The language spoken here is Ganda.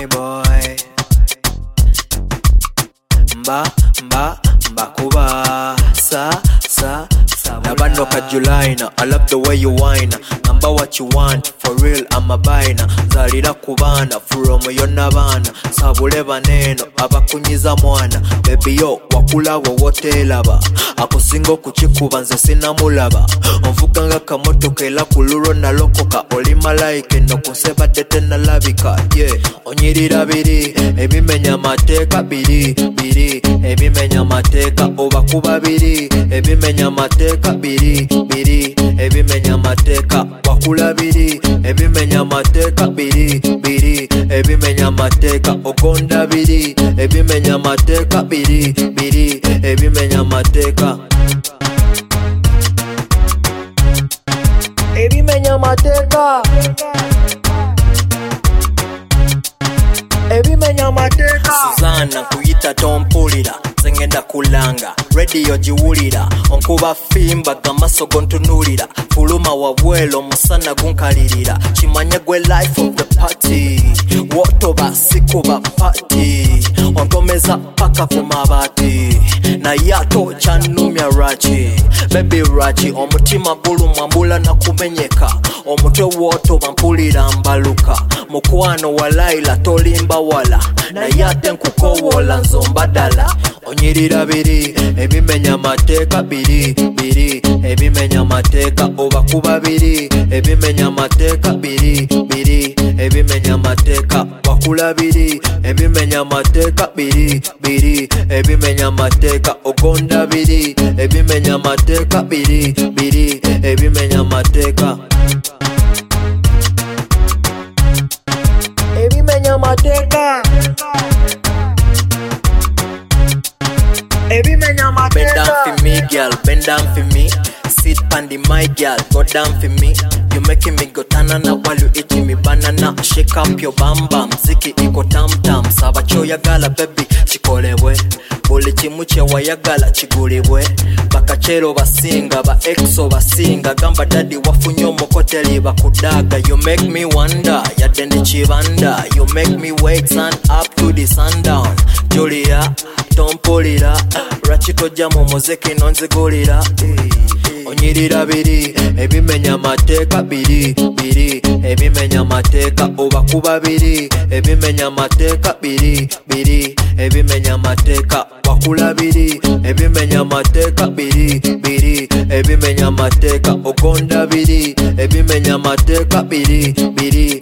Money boy. Mba kuba sa Nabando kajulaina. I love the way you whine. Number what you want, for real I'm a buyna. Zalira kubana, furomo yonabana. Sabule baneno, abakunyiza mwana. Baby yo, wakula wowote laba. Akusingo kuchikuba nze sinamulaba. Onvuganga kamoto kela kuluro na lokoka. Oli malaike no kunseba dete na labika. Yeah, onyirira biri, ebimenya mateka biri. Ebimenya mateka oba kuba biri. Ebimenya mateka biri. Ebimenya mateka wakula biri. Ebimenya mateka biri. Ebimenya mateka ogonda biri. Ebimenya mateka biri. Ebimenya mateka. Ebimenya mateka. Ebimenya mateka. Suzana kuyita tompulira. Zengenda kulanga radio jiwulira onkuba fimba gamaso gontunulira fuluma wabwelo musana gunkalirira chimanya gwe life of the party woto basikuba party ontomeza paka kumabati na yato chanumya rachi baby rachi omutima bulu mwambula na kumenyeka omutwe woto bampulira mbaluka mukwano wa Laila tolimba wala na yate nkukowola nzombadala onyirira biri ebimenya mateka biri ebimenya mateka oba kuba biri ebimenya mateka biri ebimenya mateka wakula biri ebimenya mateka biri ebimenya mateka ogonda biri ebimenya mateka biri ebimenya mateka. Ebimenya mateka. Bend down for me, girl, bend down for me. Sit pandy my girl, go down for me. You making me go tanana while you eating me banana. Shake up your bam bam, ziki iko tam tam. Sabacho yagala baby, chikolewe. Buli chimuche wayagala chiguliwe. Bakachero basinga, ba exo basinga. Gamba daddy wafunyo mokoteli bakudaga. You make me wonder, yadende chivanda. You make me wait sun up to the sundown. Julia, don't pull it up. Rachito jamo mozeki nonzigulira. Onyirira biri, ebimenya mateka biri. Ebimenya mateka oba kuba biri. Ebimenya mateka biri. Ebimenya mateka wakula biri. Ebimenya mateka biri. Ebimenya mateka ogonda biri. Ebimenya mateka biri.